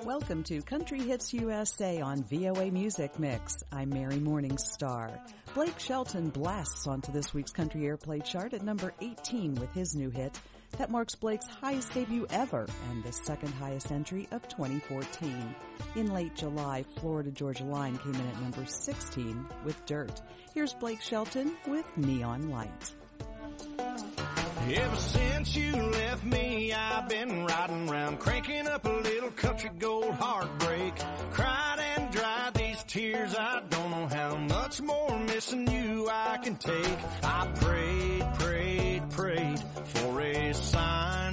Welcome to Country Hits USA on VOA Music Mix. I'm Mary Morningstar. Blake Shelton blasts onto this week's country airplay chart at number 18 with his new hit. That marks Blake's highest debut ever and the second highest entry of 2014. In late July, Florida Georgia Line came in at number 16 with Dirt. Here's Blake Shelton with Neon Light. Ever since you left me, I've been riding around, cranking up a little country gold heartbreak. Cried and dried these tears, I don't know how much more missing you I can take. I prayed for a sign.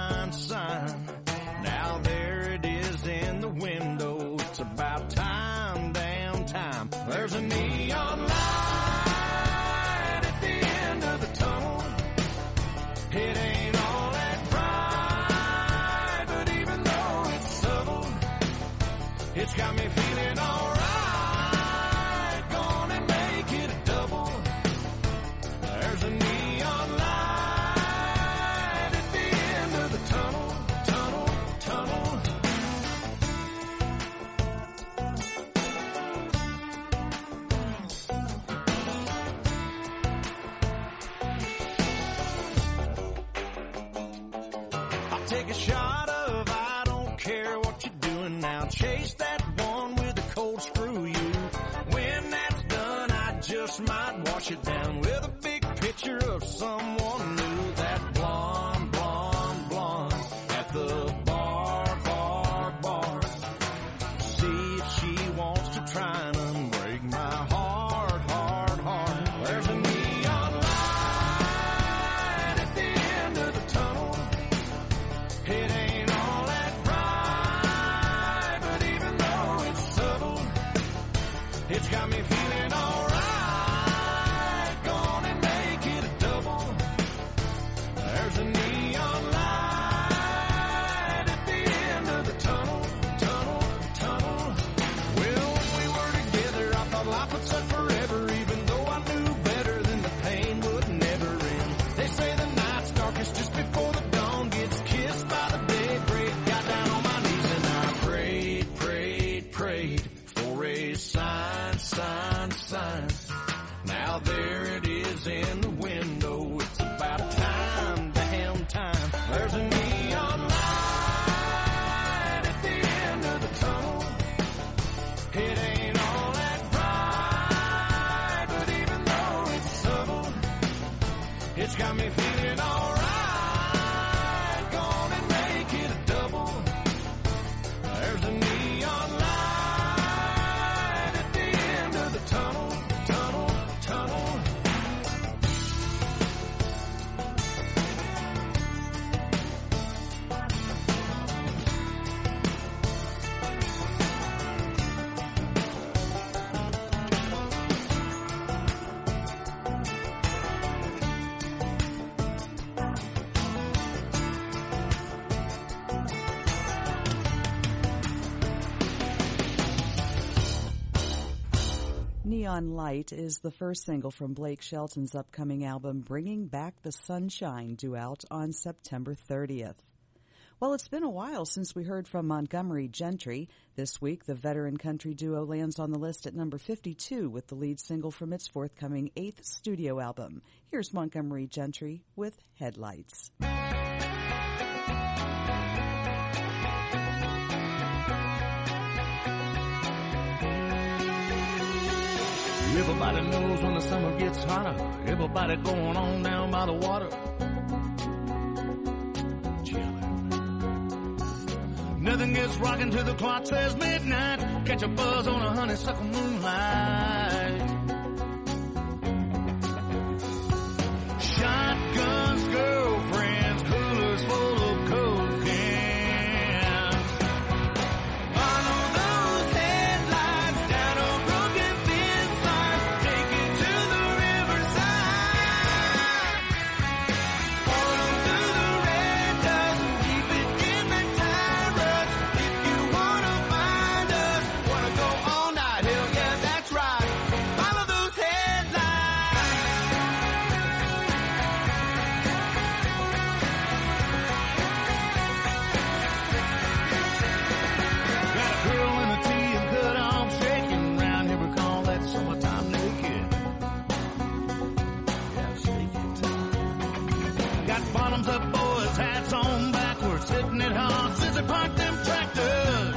Now there it is in the window, it's about time, damn time. There's a neon light at the end of the tunnel. It ain't all that bright, but even though it's subtle, it's got me feeling alright. Gonna make it a double. There's a neon light at the end of the tunnel. Take a shot of I don't care what you're doing now. Chase that one with a cold screw you. When that's done, I just might wash it down with a big picture of someone new. That blonde at the bar. See if she wants to try and unbreak my heart. There's a neon light at the end of the tunnel. It ain't all that bright, but even though it's subtle, it's got me feeling alright. Gonna make it a double. There's a neon light at the end of the tunnel. Well, when we were together, I thought life would suck forever, even though I knew better than the pain would never end. They say the night's darkest just before the dawn gets kissed by the daybreak. Got down on my knees and I prayed for a sign. Now there it is in the window. It's about time, damn time. There's a neon light at the end of the tunnel. It ain't all that bright, but even though it's subtle, it's got me feeling alright. Gonna make it a double. There's a neon light at the end of the tunnel. Neon Light is the first single from Blake Shelton's upcoming album, Bringing Back the Sunshine, due out on September 30th. Well, it's been a while since we heard from Montgomery Gentry. This week, the veteran country duo lands on the list at number 52 with the lead single from its forthcoming 8th studio album. Here's Montgomery Gentry with Headlights. Everybody knows when the summer gets hotter, everybody going on down by the water. Chillin'. Nothing gets rockin' till the clock says midnight. Catch a buzz on a honeysuckle moonlight. Shotguns, girlfriends, coolers full of coke cans. Follow those headlights down a broken fence line. Take it to the riverside. Follow through the red dust. Keep it in the tyrants. If you wanna find us, wanna go all night. Hell yeah, that's right. Got bottoms up boys, hats on backwards, sitting at home, scissor park them tractors.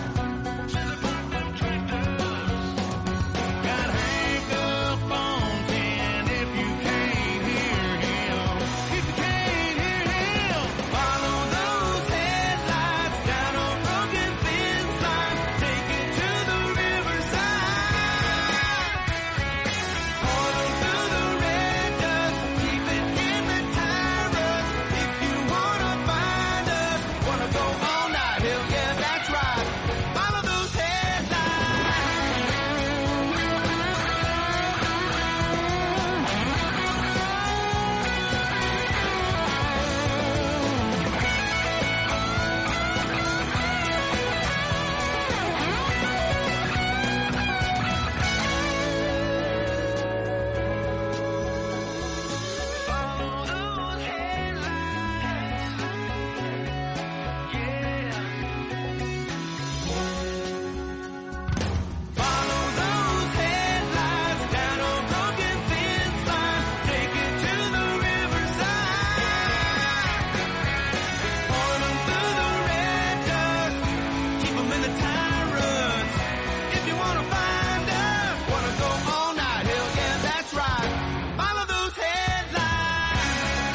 Got Hank up on 10 if you can't hear him. If you can't hear him, follow those headlights down a broken fence line. Take it to the riverside. Pour them through the red dust, keep it in the tire rust. If you wanna find us, wanna go all night, hell yeah, that's right. Follow those headlights. Follow those headlights. Yeah. Follow those headlights down a broken fence line. Take it to the riverside. Pour them through the red dust. Keep them in the tire rust. If you wanna find us, wanna go all night, hell yeah, that's right. Follow those headlights.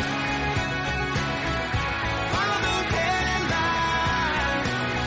Follow those headlights.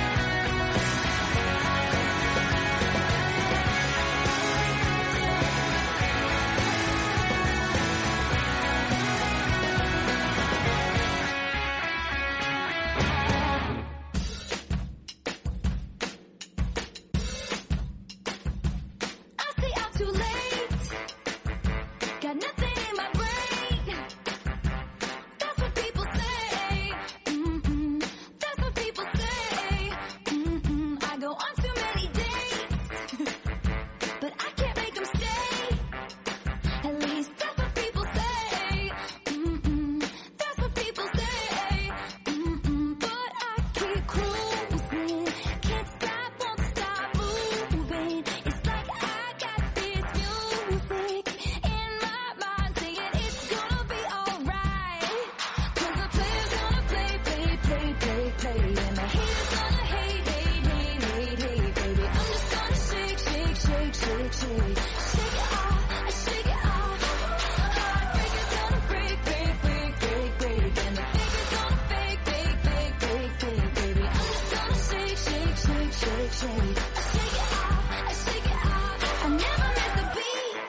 I stay out too late. Got nothing in my brain. That's what people say. That's what people say. I go on too many dates, but I can't make them stay. At least that's what people say. That's what people say. But I keep cruising. Can't stop, won't stop moving. It's like I got this music in my mind saying it's gonna be alright. 'Cause the player's gonna play, play, play, play, play. And the haters gonna hate, hate, hate, hate, hate, baby. I'm just gonna shake, shake, shake, shake, shake. Shake it off, shake it off. Heartbreak is gonna break, break, break, break, break. And the fake is gonna fake, fake, fake, fake, fake, baby. I'm just gonna shake, shake, shake, shake, shake. Shake it off, shake it off. I never miss a beat.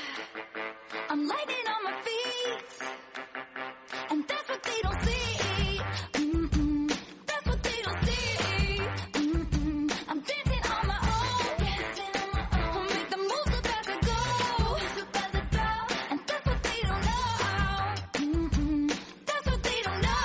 I'm lightning on my feet. And that's what they don't see. That's what they don't see. I'm dancing on my own. I'll make the moves up as I go. And that's what they don't know. That's what they don't know.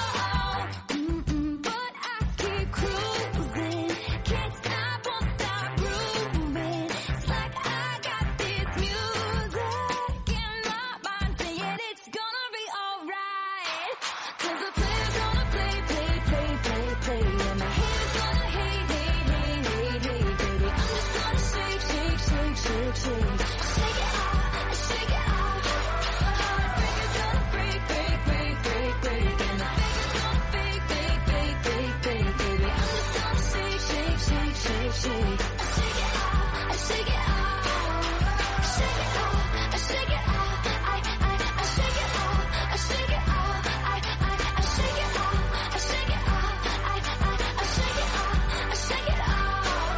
But I keep cruising. Can't stop, won't stop grooving. It's like I got this music in my mind saying it's gonna be alright. 'Cause the player's gonna play, play, play, play, play. And the haters gonna hate, hate, hate, hate, hate, baby. I'm just gonna shake, shake, shake, shake, shake. Shake it off, shake it off. Heartbreak is gonna break, break, break, break, break. And the fake is gonna fake, fake, fake, fake, fake, baby. I'm just gonna shake, shake, shake, shake, shake. Shake it off, shake it off. Shake it off, shake it off. I shake it off, shake it off. I shake it off, shake it off. I shake it off, shake it off.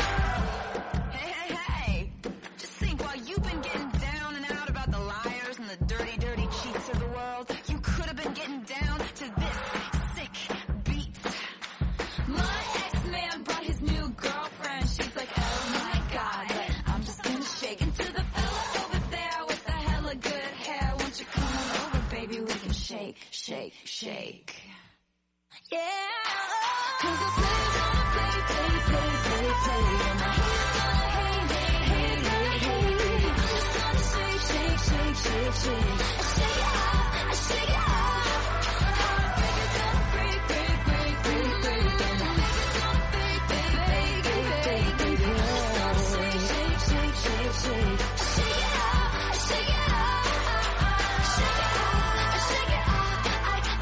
Hey, hey, hey. Just think, while you've been getting down and out about the liars and the dirty, dirty cheats of the world, you could have been getting down to this sick beat. My ex-man brought his new girlfriend. She's like, oh my god. But I'm just gonna shake into the fella over there with the hella good hair. Won't you come on over, baby? We can shake, shake, shake. Yeah. 'Cause the player's gonna play, play, play, play, play. And the haters gonna hate, hate, hate, hate, hate. I'm just gonna shake, shake, shake, shake, shake. Shake it off, shake it off. Heartbreak is gonna break, break, break, break, break. And the fake is gonna fake, fake, fake, fake, fake, baby. I'm just gonna shake, shake, shake, shake, shake. Shake it off, shake it off. Shake it off, shake it off.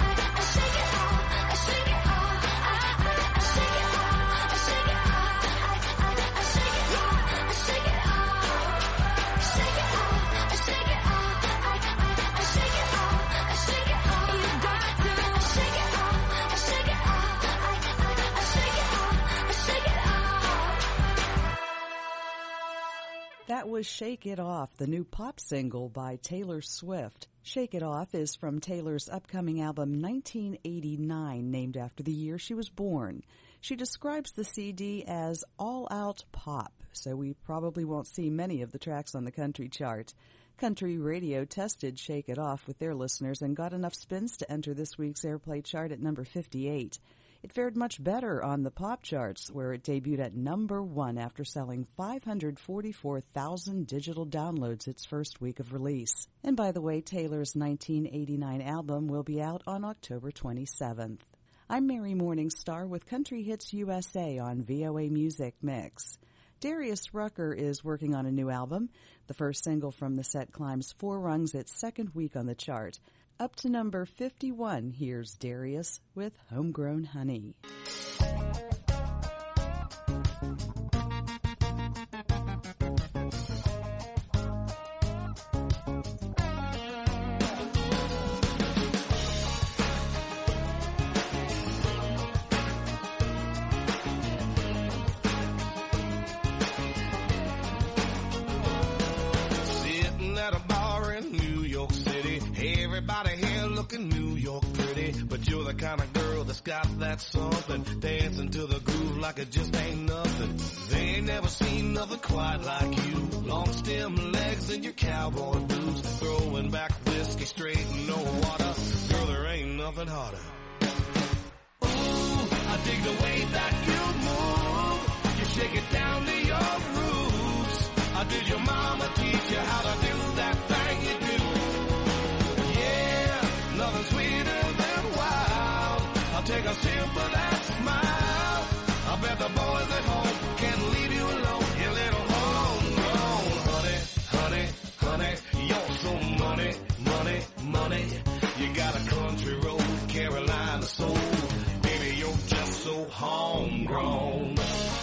was Shake It Off, the new pop single by Taylor Swift. Shake It Off is from Taylor's upcoming album 1989, named after the year she was born. She describes the CD as all-out pop, so we probably won't see many of the tracks on the country chart. Country Radio tested Shake It Off with their listeners and got enough spins to enter this week's airplay chart at number 58. It fared much better on the pop charts, where it debuted at number 1 after selling 544,000 digital downloads its first week of release. And by the way, Taylor's 1989 album will be out on October 27th. I'm Mary Morningstar with Country Hits USA on VOA Music Mix. Darius Rucker is working on a new album. The first single from the set climbs 4 rungs its second week on the chart. Up to number 51, here's Darius with Homegrown Honey. Sitting at a bar in New York City, everybody here looking New York pretty, but you're the kind of girl that's got that something, dancing to the groove like it just ain't nothing. They ain't never seen nothing quite like you. Long stem legs and your cowboy boots, throwing back whiskey straight and no water. Girl, there ain't nothing harder. Ooh, I dig the way that you move. You shake it down to your roots. Did your mama teach you how to do that thing you do? Nothing sweeter than wild. I'll take a sip of that smile. I bet the boys at home can't leave you alone. You little homegrown honey, honey, honey. You're so money, money, money. You got a country road, Carolina soul. Baby, you're just so homegrown.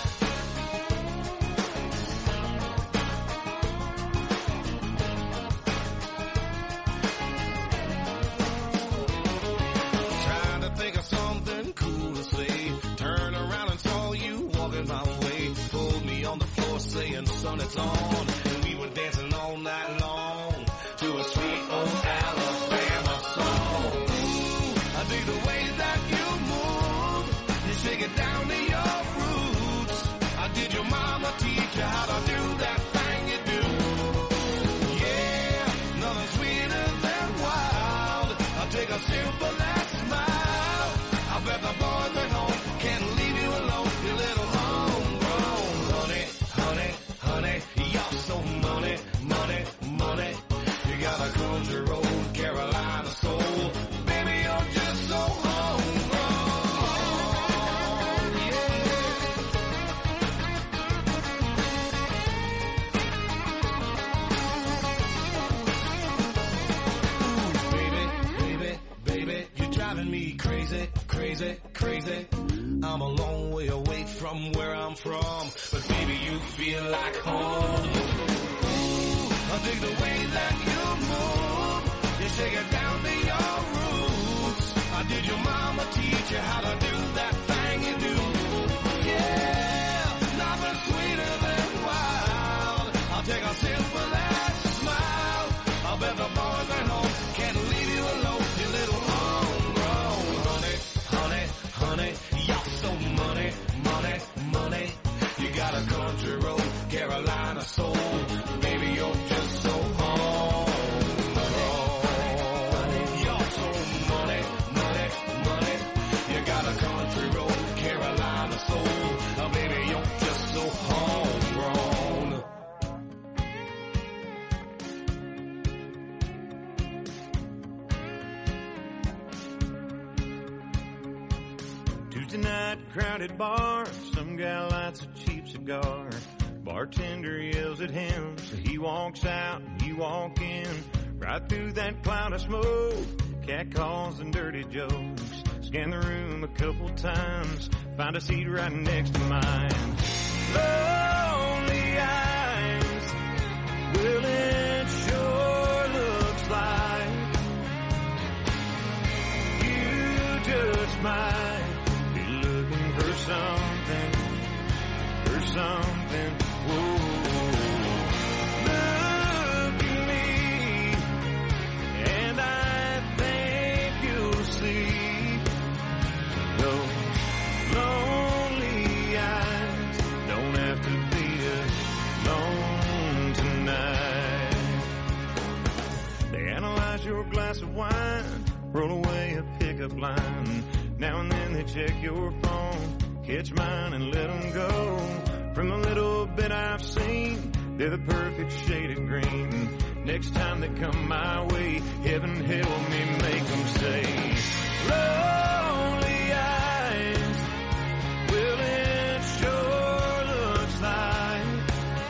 Think of something cool to say. Turn around and saw you walking my way. Pulled me on the floor saying, son, it's on. And we were dancing all night long to a sweet old Alabama song. Ooh, I dig the way that you move. You shake it down to your roots. Did your mama teach you how to do that thing you do? Yeah, nothing sweeter than wild. I'll take a sip of that smile. I bet the boys at home can't leave you alone. You little homegrown honey, honey, honey. You're so money, money, money. You got a country road, Carolina soul. Baby, you're just so homegrown. Yeah. Baby, baby, baby, you're driving me crazy. Crazy, crazy. I'm a long way away from where I'm from, but baby, you feel like home. Ooh, I dig the way that you move. You shake it down to your roots. Did your mama teach you how to do that thing you do? Yeah, nothing sweeter than wild. I'll take a sip of that smile. I bet the boys at home can't leave you alone. You little homegrown honey, honey, honey. You're so money, money, money. You got a country road, Carolina soul. Baby, you're just so homegrown. You're so money, money, money. You got a country road, Carolina soul. Baby, you're just so homegrown. Tuesday night, crowded bar, some guy lights a cheap cigar. Bartender yells at him, so he walks out and you walk in. Right through that cloud of smoke, cat calls and dirty jokes. Scan the room a couple times, find a seat right next to mine. Lonely eyes, well it sure looks like you just might be looking for something, whoa. pickup line. Now and then they check your phone, catch mine and let them go. From the little bit I've seen, they're the perfect shade of green. Next time they come my way, heaven help me make them say, lonely eyes, well it sure looks like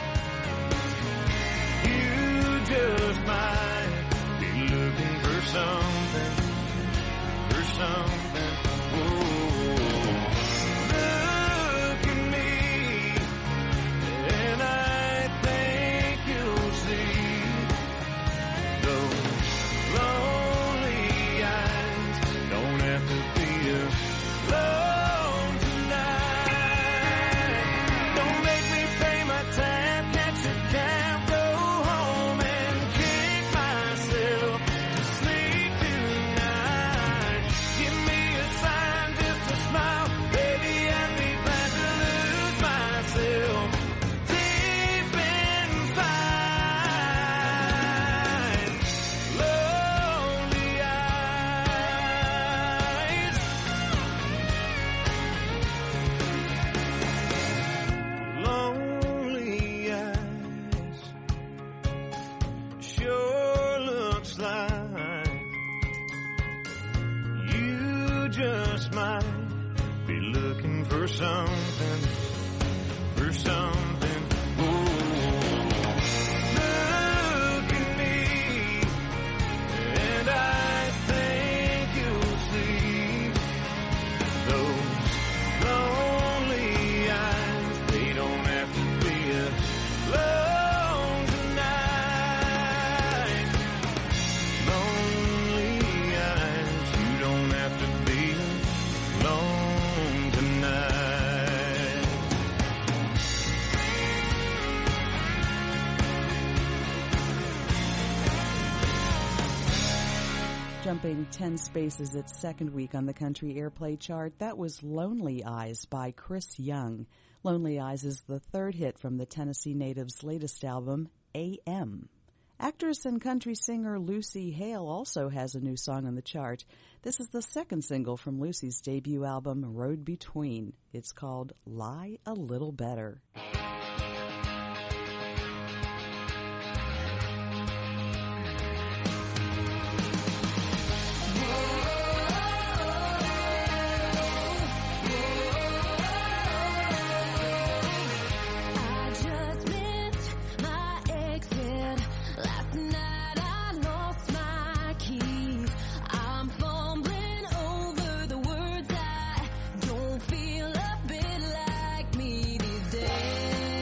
you just might be looking for something, for something. Whoa. Look at me, and I think you'll see those lonely eyes don't have to be alone tonight. Don't make me pay my tab, catch a cab, go home and kick myself to sleep tonight. Give me a sign, just a smile, baby, I'd be glad to lose myself deep inside. Lonely eyes, sure looks like you just might be looking for something, for something. Look at me, and I think you'll see those lonely eyes. They don't have to be alone tonight. Lonely eyes, you don't have to be alone tonight. Jumping 10 spaces its second week on the country airplay chart, that was Lonely Eyes by Chris Young. Lonely Eyes is the third hit from the Tennessee native's latest album, A.M. Actress and country singer Lucy Hale also has a new song on the chart. This is the second single from Lucy's debut album, Road Between. It's called Lie a Little Better. I just missed my exit. Last night I lost my keys. I'm fumbling over the words. I don't feel a bit like me these days.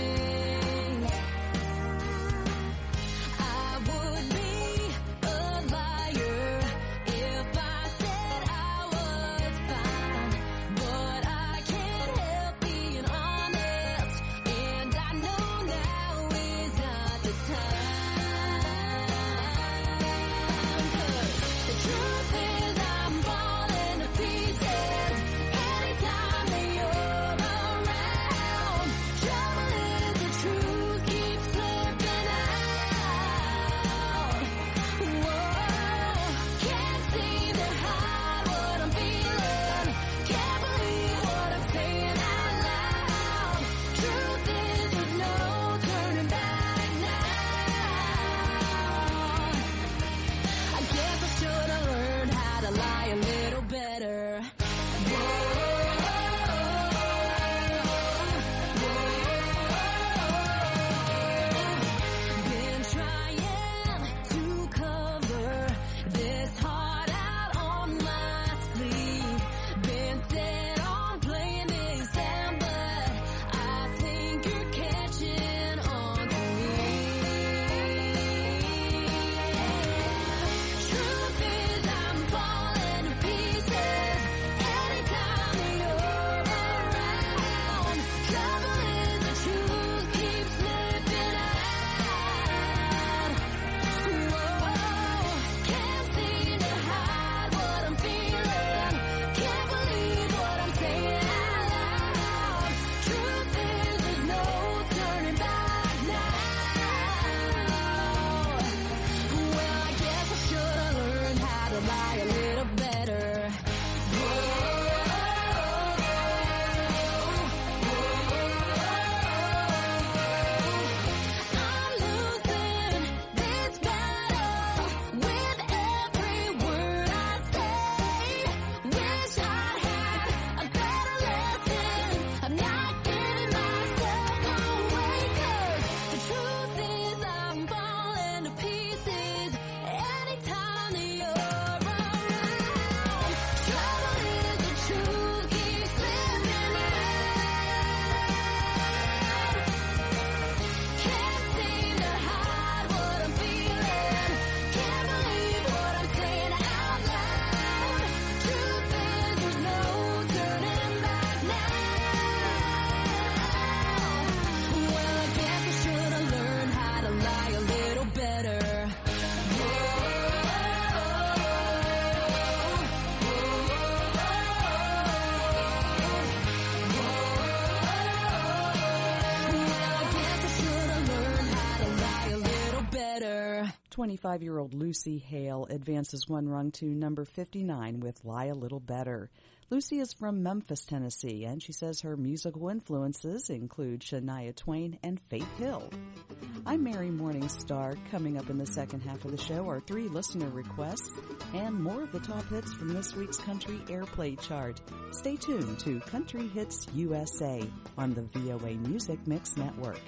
25-year-old Lucy Hale advances one rung to number 59 with Lie a Little Better. Lucy is from Memphis, Tennessee, and she says her musical influences include Shania Twain and Faith Hill. I'm Mary Morningstar. Coming up in the second half of the show are 3 listener requests and more of the top hits from this week's Country Airplay chart. Stay tuned to Country Hits USA on the VOA Music Mix Network.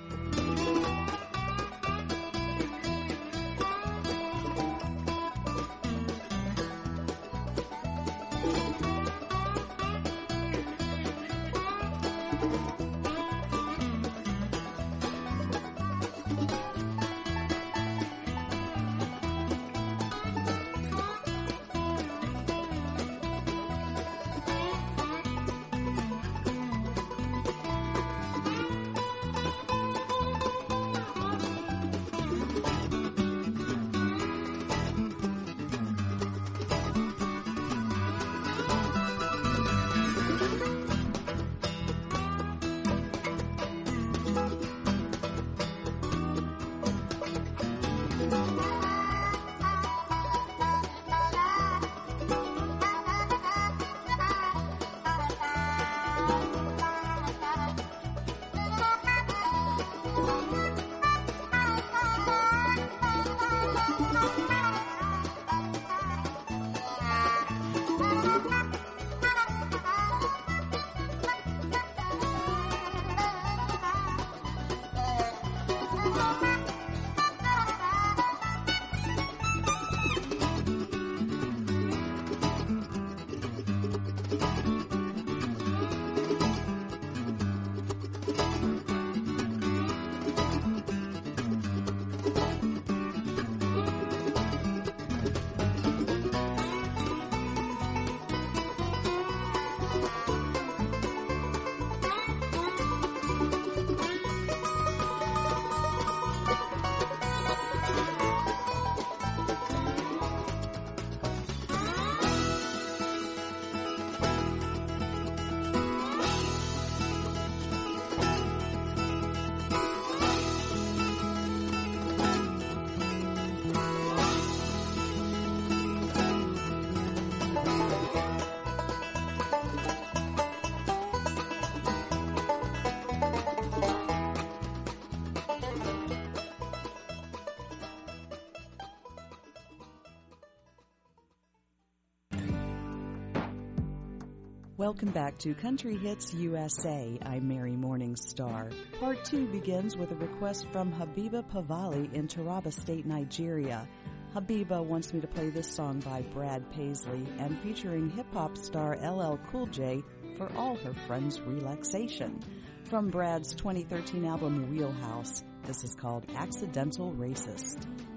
Welcome back to Country Hits USA. I'm Mary Morningstar. Part 2 begins with a request from Habiba Pavali in Taraba State, Nigeria. Habiba wants me to play this song by Brad Paisley and featuring hip-hop star LL Cool J for all her friends' relaxation. From Brad's 2013 album Wheelhouse, this is called Accidental Racist.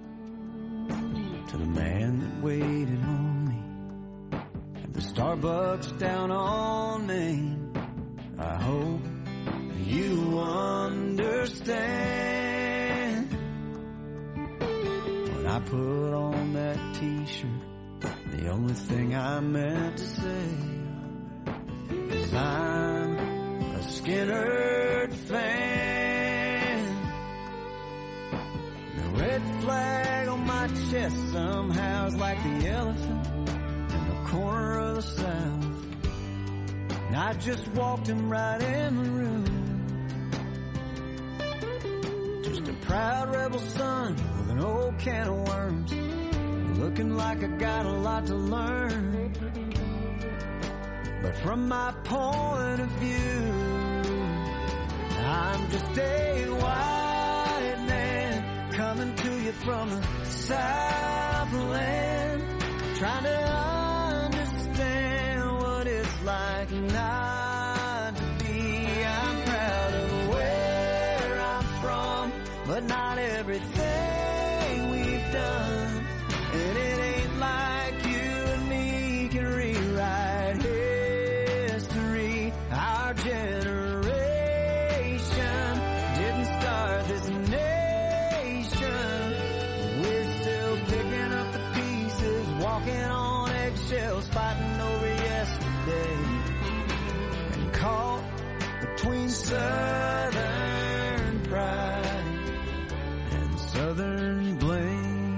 To the man that waited on me at the Starbucks down on Main, I hope you understand. When I put on that t-shirt, the only thing I meant to say is I'm a Skinner fan. The red flag on my chest somehow is like the elephant in the corner of the South. And I just walked him right in the room. Just a proud rebel son with an old can of worms, looking like I got a lot to learn. But from my point of view, I'm just a white man coming to you from the Southland, trying to understand what it's like not to be. I'm proud of where I'm from, but not everything we've done. And it ain't like you and me can rewrite history. Our generation didn't start this nation. We're still picking up the pieces, walking on eggshells, fighting over yesterday, and caught between Southern pride and Southern blame.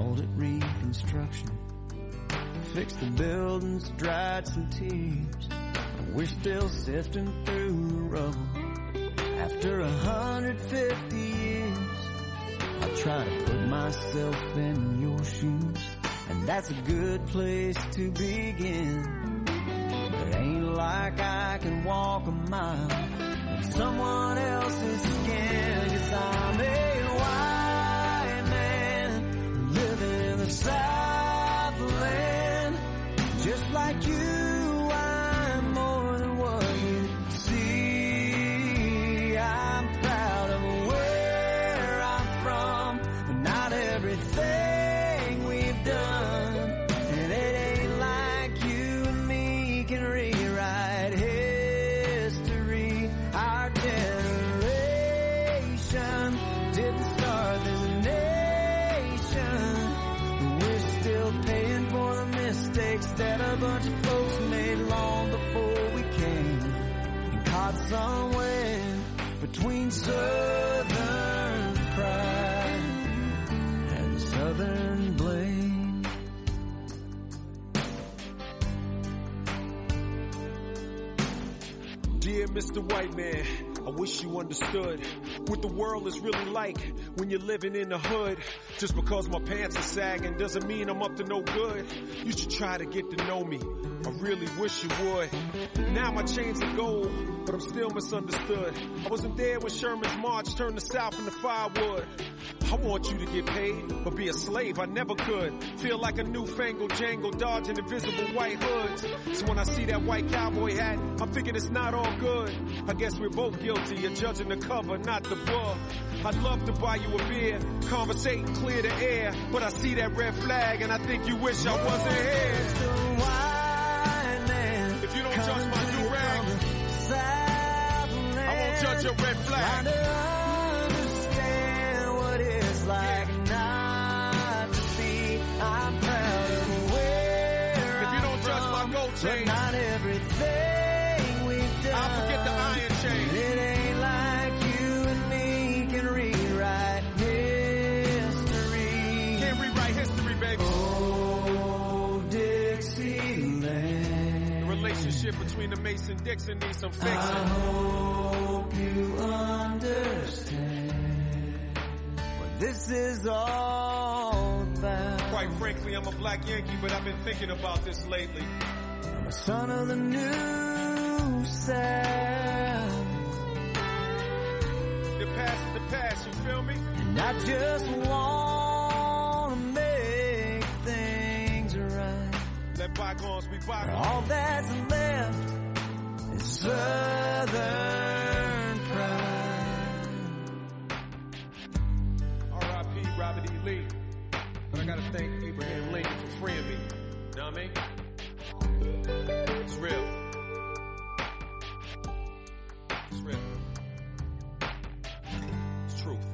called it reconstruction. Fixed the buildings, dried some tears. We're still sifting through the rubble. After 150 years, I try to put myself in your shoes, and that's a good place to begin. It ain't like I can walk a mile in someone else's skin, 'cause I'm a white man living in the Southland, just like you. I'm more than what you see. I'm proud of where I'm from, but not everything we've done. And it ain't like you and me can rewrite history. Our generation didn't start this nation. We're still paying for the mistakes that a bunch of folks made long before we came, and caught somewhere between Southern pride and Southern blame. Dear Mr. White Man, I wish you understood what the world is really like when you're living in the hood. Just because my pants are sagging doesn't mean I'm up to no good. You should try to get to know me. I really wish you would. Now my chains are gold, but I'm still misunderstood. I wasn't there when Sherman's march turned the South into firewood. I want you to get paid, but be a slave, I never could. Feel like a newfangled jangle dodging invisible white hoods. So when I see that white cowboy hat, I'm thinking it's not all good. I guess we're both guilty of judging the cover, not the book. I'd love to buy you a beer, conversate and clear the air, but I see that red flag and I think you wish I wasn't here. If you don't judge my new rag, I won't judge your red flag. Like not to be, I'm proud of where if you don't judge my gold chain, but not everything we've done. I'll forget the iron chain. It ain't like you and me can rewrite history. Can't rewrite history, baby. Oh, Dixieland. The relationship between the Mason-Dixon needs some fixing. I hope you understand. This is all about. Quite frankly, I'm a black Yankee, but I've been thinking about this lately. I'm a son of the new South. The past is the past, you feel me? And I just want to make things right. Let bygones be bygones. All that's left is Southern pride. Robert E. Lee. But I gotta thank Abraham Lincoln for freeing me. Know what I mean? It's real. It's real. It's truth.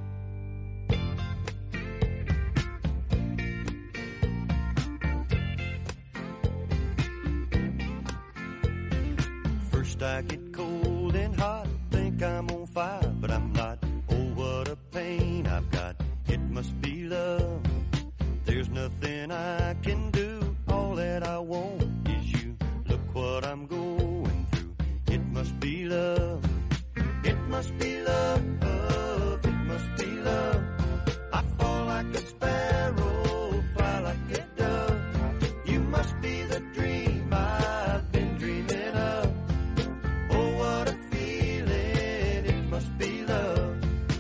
First I get cold and hot, think I'm on fire, but I'm not. Oh, what a pain I've got. It must be love. There's nothing I can do. All that I want is you. Look what I'm going through. It must be love. It must be love. It must be love. I fall like a sparrow, fly like a dove. You must be the dream I've been dreaming of. Oh, what a feeling. It must be love.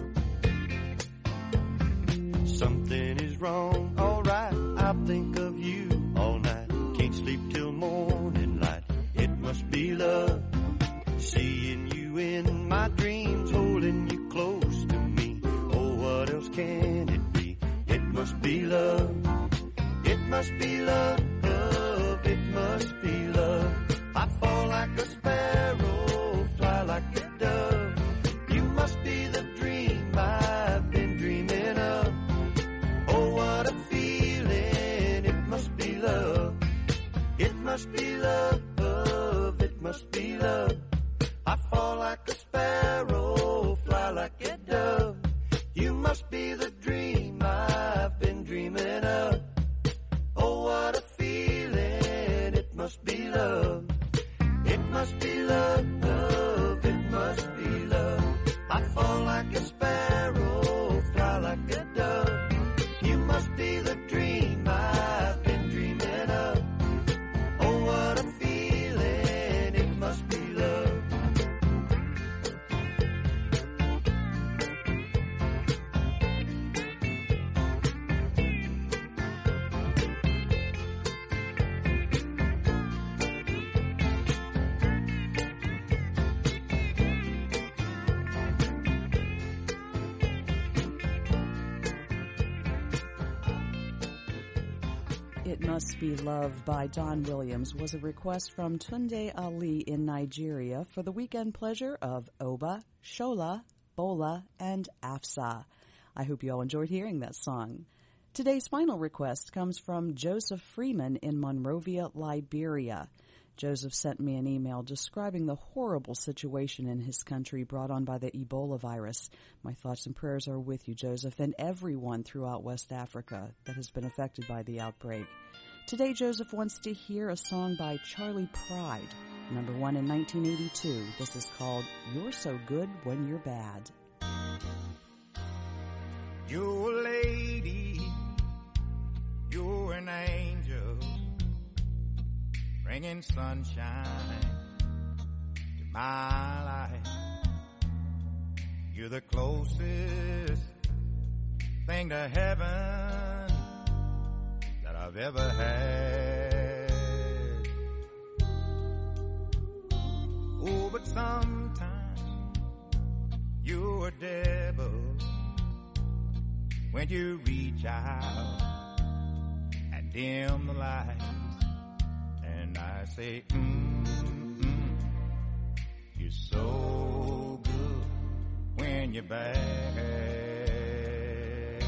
Something is wrong, alright, I'll think of you all night. Can't sleep till morning light. It must be love. Seeing you in my dreams, holding you close to me. Oh, what else can it be? It must be love. It must be love. It must be love. I fall like a sparrow, fly like a dove. You must be the dream I've been dreaming of. Oh, what a feeling. It must be love. It must be love. It must be love. I fall like a sparrow, fly like a dove. You must be the dream I've been dreaming of. It Must Be Love by Don Williams was a request from Tunde Ali in Nigeria for the weekend pleasure of Oba, Shola, Bola, and Afsa. I hope you all enjoyed hearing that song. Today's final request comes from Joseph Freeman in Monrovia, Liberia. Joseph sent me an email describing the horrible situation in his country brought on by the Ebola virus. My thoughts and prayers are with you, Joseph, and everyone throughout West Africa that has been affected by the outbreak. Today, Joseph wants to hear a song by Charlie Pride, number 1 in 1982. This is called You're So Good When You're Bad. You're a lady, you're an angel, bringing sunshine to my life. You're the closest thing to heaven that I've ever had. Oh, but sometimes you're a devil when you reach out and dim the lights. And I say, you're so good when you're bad.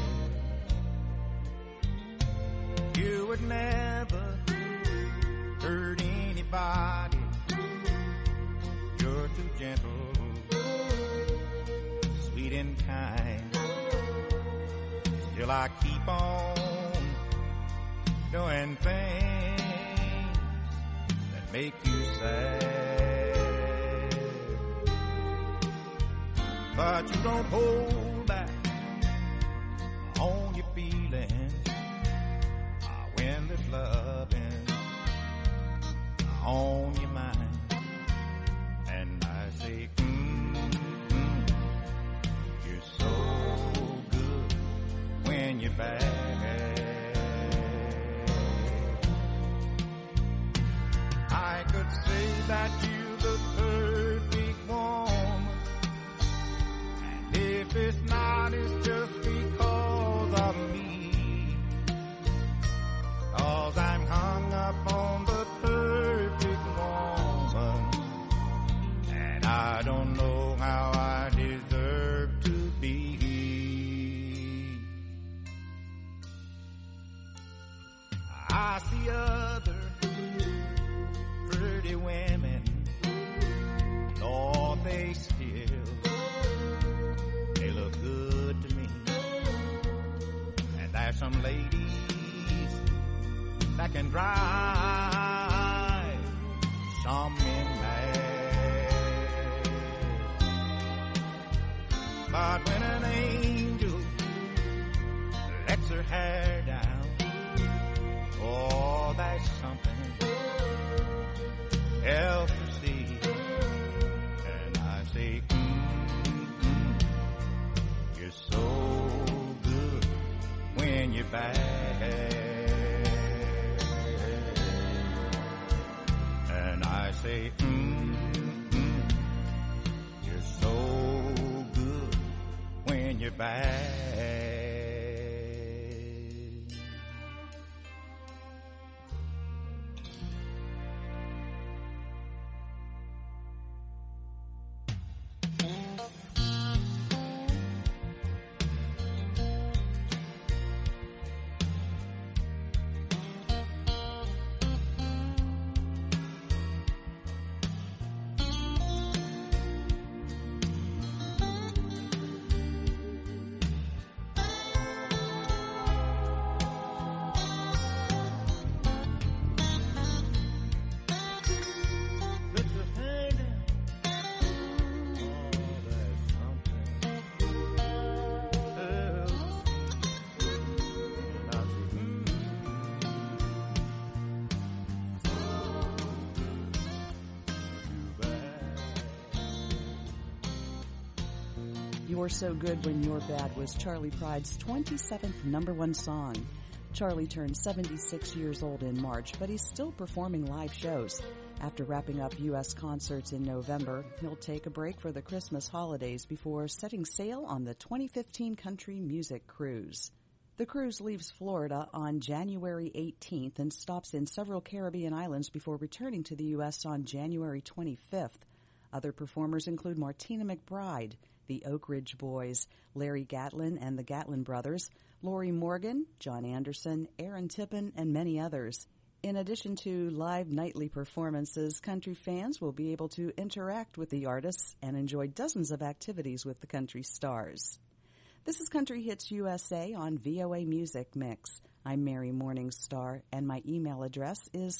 You would never hurt anybody. You're too gentle, sweet and kind. Still I keep on doing things make you sad, but you don't hold back on your feelings when there's loving on your mind. And I say, you're so good when you're bad. I could say that you're the perfect woman, and if it's not, it's just because of me, 'cause I'm hung up on the perfect woman, and I don't know how I deserve to be. I see other pretty women, Lord, they look good to me. And there's some ladies that can drive some men mad. But when an angel lets her hair down, oh, that's something else to see. And I say, you're so good when you're bad. And I say, you're so good when you're bad. You're So Good When You're Bad was Charlie Pride's 27th number one song. Charlie turned 76 years old in March, but he's still performing live shows. After wrapping up U.S. concerts in November, he'll take a break for the Christmas holidays before setting sail on the 2015 Country Music Cruise. The cruise leaves Florida on January 18th and stops in several Caribbean islands before returning to the U.S. on January 25th. Other performers include Martina McBride, the Oak Ridge Boys, Larry Gatlin and the Gatlin Brothers, Lori Morgan, John Anderson, Aaron Tippin, and many others. In addition to live nightly performances, country fans will be able to interact with the artists and enjoy dozens of activities with the country stars. This is Country Hits USA on VOA Music Mix. I'm Mary Morningstar, and my email address is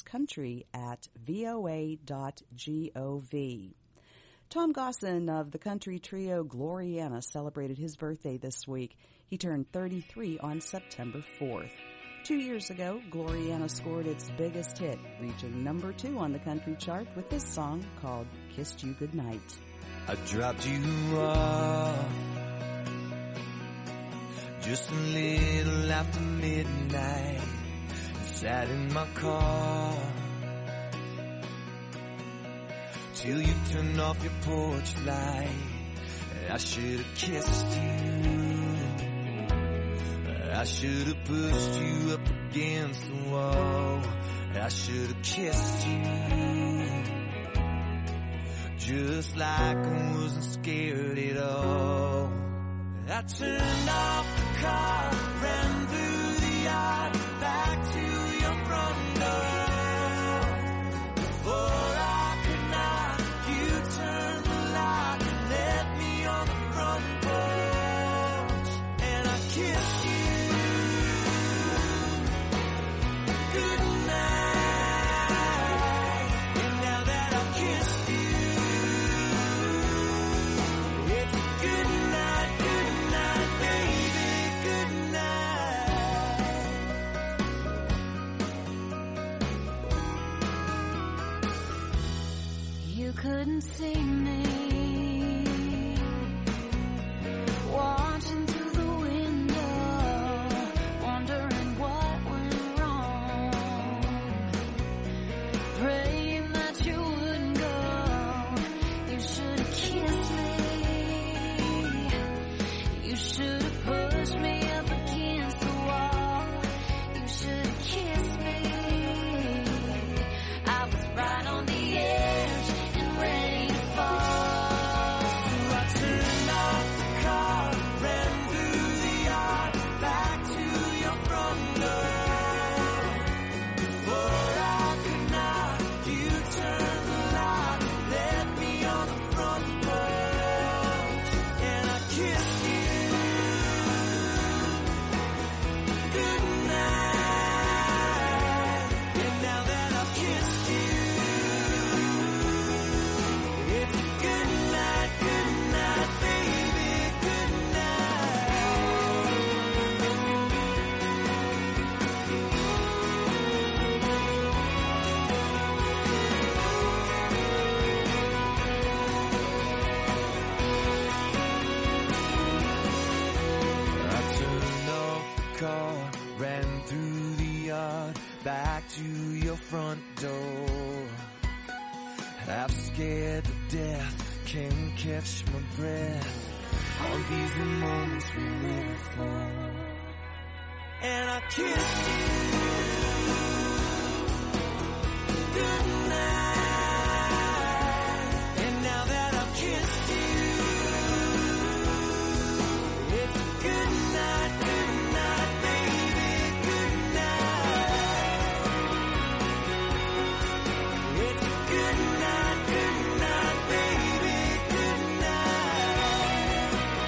country@voa.gov. Tom Gosson of the country trio Gloriana celebrated his birthday this week. He turned 33 on September 4th. 2 years ago, Gloriana scored its biggest hit, reaching number 2 on the country chart with this song called Kissed You Goodnight. I dropped you off just a little after midnight, sat in my car till you turned off your porch light. I should have kissed you, I should have pushed you up against the wall, I should have kissed you, just like I wasn't scared at all. I turned off the car, ran through the yard, back to your front door. Before I could knock, you turned the light and left me on the front porch. And I kissed you goodnight. And now that I've kissed you, it's good night, baby, good night. You couldn't see me watching through the window, wondering what went wrong, praying that you wouldn't go. You should have kissed me, you should have pushed me up against the wall, you should have kissed me. I was right on the edge and ready to fall. I turned off the car, ran through the yard, back to your front door. Before I could knock, you turned the light, left me on the front porch. And I kissed you goodnight. And now that I've kissed you, it's good night, baby, good I turned off the car, ran through the yard, back to your front door. Half scared to death, can't catch my breath. All these are moments we live for. And I kissed you goodnight. And now that I've kissed you, it's good night, baby, good night. It's good night, baby, good night.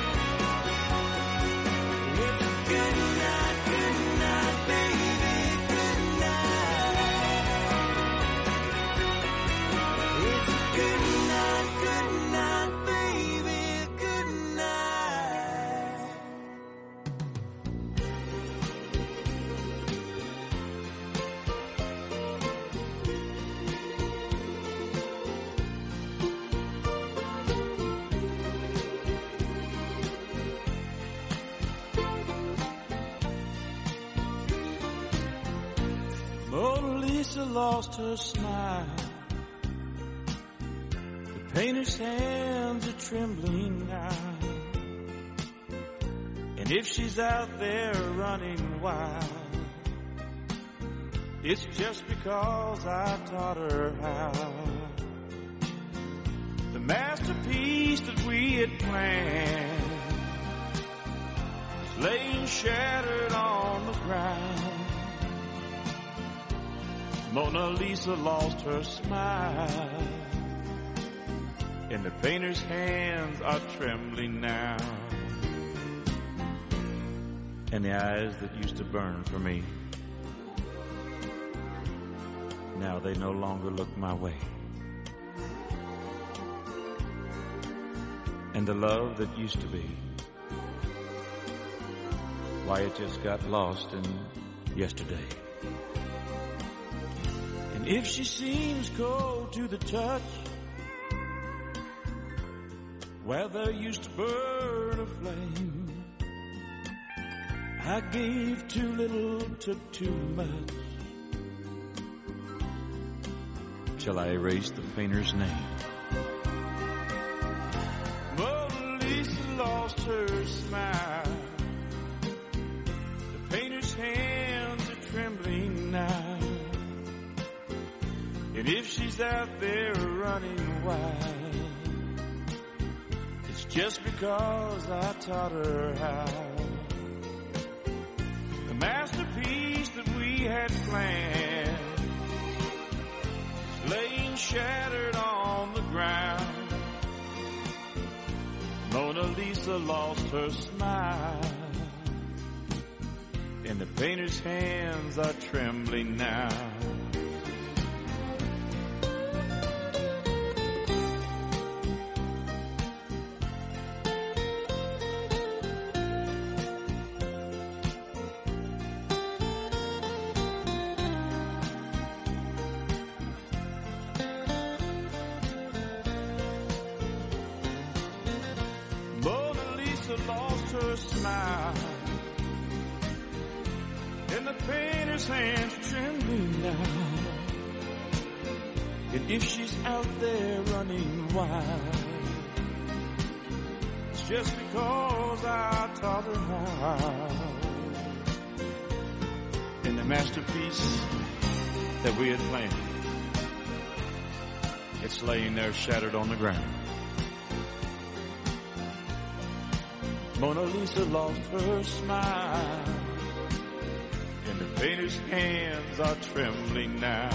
It's good night, baby, good night. It's good night, baby, good night. Mona Lisa lost her smile. The painter's hands are trembling now. And if she's out there running wild, it's just because I taught her how. The masterpiece that we had planned is laying shattered on the ground. Mona Lisa lost her smile, and the painter's hands are trembling now. And the eyes that used to burn for me, now they no longer look my way. And the love that used to be, why, it just got lost in yesterday. And if she seems cold to the touch, where there used to burn a flame, I gave too little, took too much. Shall I erase the painter's name? Mona Lisa lost her smile. The painter's hands are trembling now. And if she's out there running wild, it's just because I taught her how. The masterpiece that we had planned, laying shattered on the ground. Mona Lisa lost her smile, and the painter's hands are trembling now. Lost her smile, and the painter's hands are trembling now. And if she's out there running wild, it's just because I taught her how. And the masterpiece that we had planned, it's laying there shattered on the ground. Mona Lisa lost her smile, and the painter's hands are trembling now.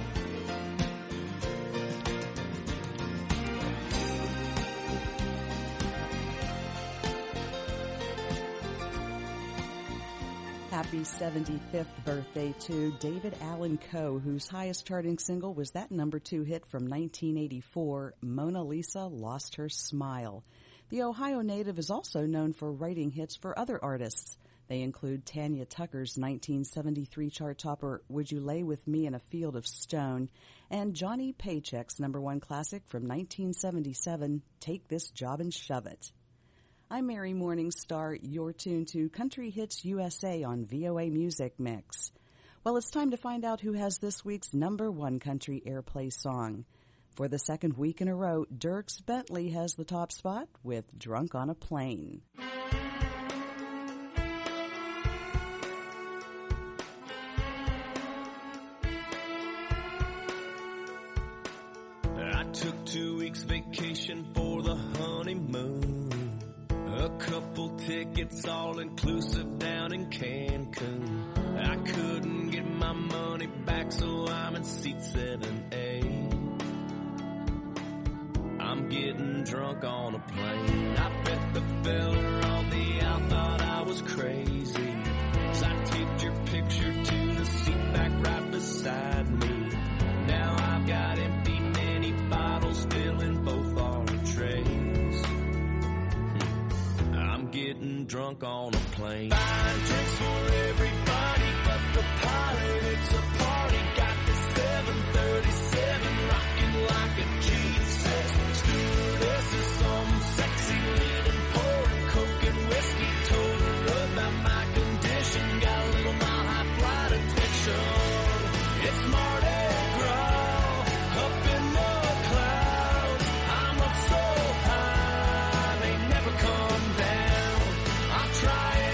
Happy 75th birthday to David Allan Coe, whose highest charting single was that #2 hit from 1984, Mona Lisa Lost Her Smile. The Ohio native is also known for writing hits for other artists. They include Tanya Tucker's 1973 chart topper, Would You Lay With Me in a Field of Stone, and Johnny Paycheck's #1 classic from 1977, Take This Job and Shove It. I'm Mary Morningstar. You're tuned to Country Hits USA on VOA Music Mix. Well, it's time to find out who has this week's #1 country airplay song. For the second week in a row, Dierks Bentley has the top spot with Drunk on a Plane. I took 2 weeks vacation for the honeymoon. A couple tickets all inclusive down in Cancun. I couldn't get my money back, so I'm in seat 7A. I'm getting drunk on a plane. I bet the fella on the out thought I was crazy, 'cause I taped your picture to the seat back right beside me. Now I've got empty mini bottles filling both our trays. I'm getting drunk on a plane. Buying drinks for everybody but the pilot. It's a party. Got the 737 rocking like a Jesus. Stewardess is some sexy leading pouring coke and whiskey. Told her about my condition. Got a little mile high flight attention. It's Mardi Gras up in the clouds. I'm up so high they never come down. I'll try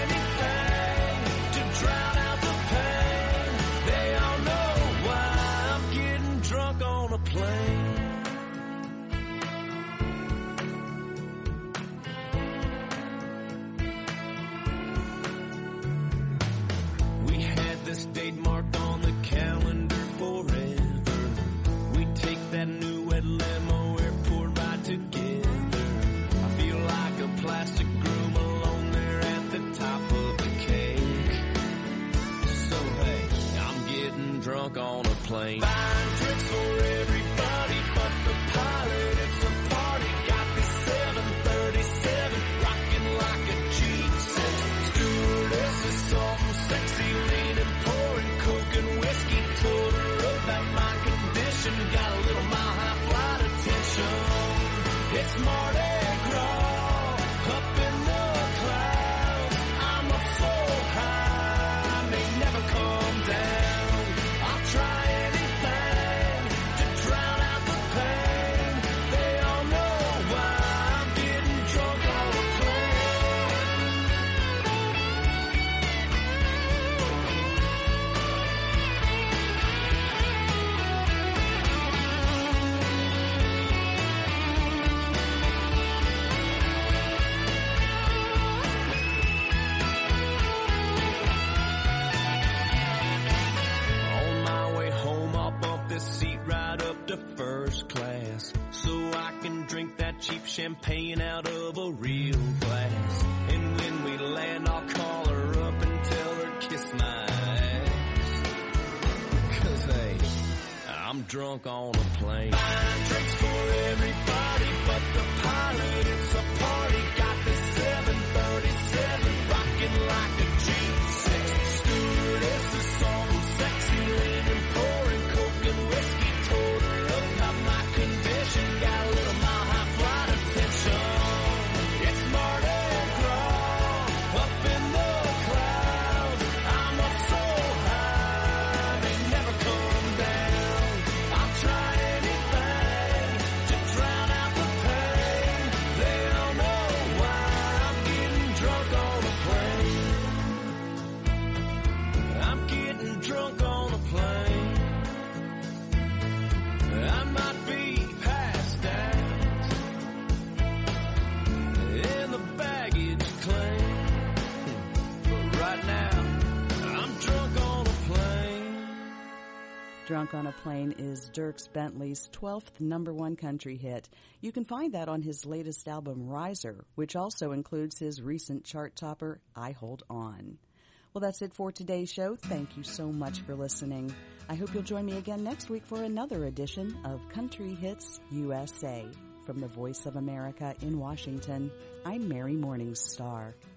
drunk on a plane. Buying drinks for everybody but the pilot. It's a party. Got this 737 rocking like a G6. Stewardess is something sexy, leaning, pouring coke and whiskey. Told her about my condition. Got a little mile high flight attention. It's Mardi Gras up in the clouds. I'm up so high, I may never come down. I'll try anything to drown out the pain. They all know why I'm getting drunk on a plane. On my way home, I'll bump this seat right up to first class, so I can drink that cheap champagne out of a real glass. And when we land, I'll call her up and tell her kiss my ass. 'Cause hey, I'm drunk on a plane. Buying drinks for everybody but the pilot. It's a party. Got this 737 rocking like a G6. Stewardess is something sexy, leaning, pouring coke and whiskey. Told her about my condition. Got a little mile high flight attention. It's Mardi Gras up in the clouds. I'm up so high, I may never come down. I'll try anything to drown out the pain. They don't know why I'm getting drunk on a plane. I'm getting drunk on a plane. I might be passed out in the baggage claim, but right now I'm drunk on a plane. Drunk on a Plane is Dierks Bentley's 12th #1 country hit. You can find that on his latest album, Riser, which also includes his recent chart topper, I Hold On. Well, that's it for today's show. Thank you so much for listening. I hope you'll join me again next week for another edition of Country Hits USA. From the Voice of America in Washington, I'm Mary Morningstar.